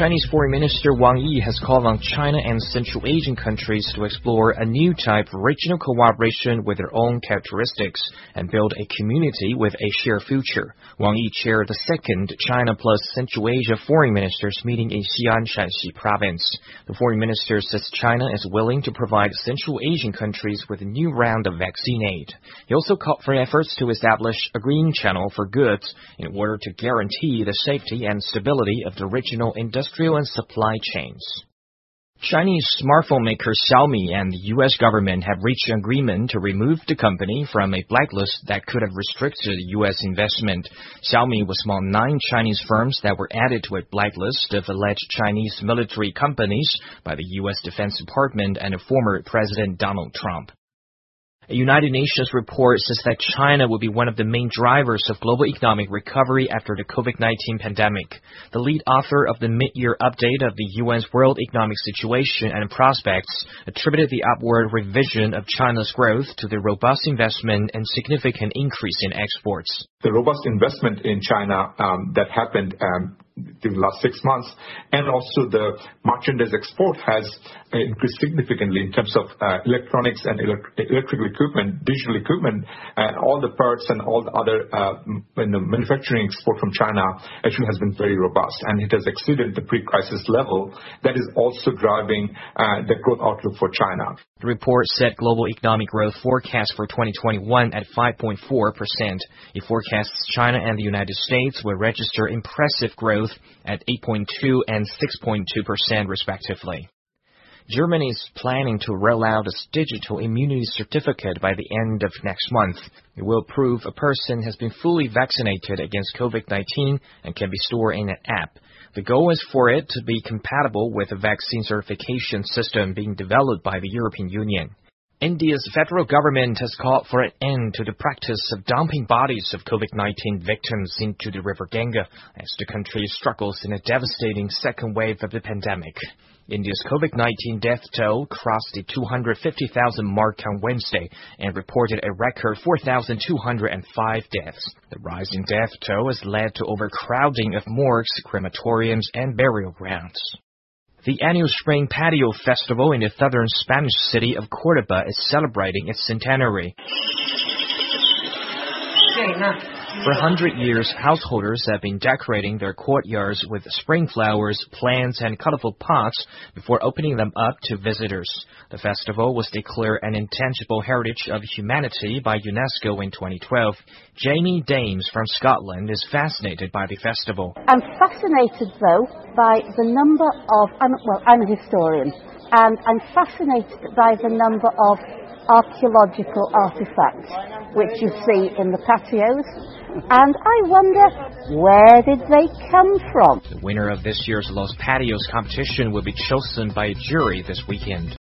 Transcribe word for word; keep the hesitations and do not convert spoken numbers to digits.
Chinese Foreign Minister Wang Yi has called on China and Central Asian countries to explore a new type of regional cooperation with their own characteristics and build a community with a shared future. Wang Yi chaired the second China plus Central Asia Foreign Ministers meeting in Xi'an, Shanxi province. The foreign minister says China is willing to provide Central Asian countries with a new round of vaccine aid. He also called for efforts to establish a green channel for goods in order to guarantee the safety and stability of the regional industrial and supply chains. Chinese smartphone maker Xiaomi and the U S government have reached an agreement to remove the company from a blacklist that could have restricted U S investment. Xiaomi was among nine Chinese firms that were added to a blacklist of alleged Chinese military companies by the U S Defense Department and former President Donald Trump. A United Nations report says that China will be one of the main drivers of global economic recovery after the COVID nineteen pandemic. The lead author of the mid-year update of the U N's World Economic Situation and Prospects attributed the upward revision of China's growth to the robust investment and significant increase in exports. The robust investment in China um, that happened um, in the last six months, and also the merchandise export has uh, increased significantly in terms of uh, electronics and elect- electrical equipment, digital equipment, and all the parts and all the other uh, you know, manufacturing export from China actually has been very robust, and it has exceeded the pre-crisis level. That is also driving uh, the growth outlook for China. The report set global economic growth forecast for twenty twenty-one at five point four percent. It forecasts China and the United States will register impressive growth at eight point two and six point two percent respectively. Germany is planning to roll out its digital immunity certificate by the end of next month. It will prove a person has been fully vaccinated against COVID nineteen and can be stored in an app. The goal is for it to be compatible with a vaccine certification system being developed by the European Union. India's federal government has called for an end to the practice of dumping bodies of COVID nineteen victims into the River Ganga as the country struggles in a devastating second wave of the pandemic. India's COVID nineteen death toll crossed the two hundred fifty thousand mark on Wednesday and reported a record four thousand two hundred five deaths. The rise in death toll has led to overcrowding of morgues, crematoriums, and burial grounds. The annual Spring Patio Festival in the southern Spanish city of Córdoba is celebrating its centenary. For a hundred years, householders have been decorating their courtyards with spring flowers, plants, and colorful pots before opening them up to visitors. The festival was declared an intangible heritage of humanity by UNESCO in twenty twelve. Jamie Dames from Scotland is fascinated by the festival. I'm fascinated, though, by the number of, I'm, well, I'm a historian, and I'm fascinated by the number of archaeological artifacts which you see in the patios, and I wonder, where did they come from? The winner of this year's Los Patios competition will be chosen by a jury this weekend.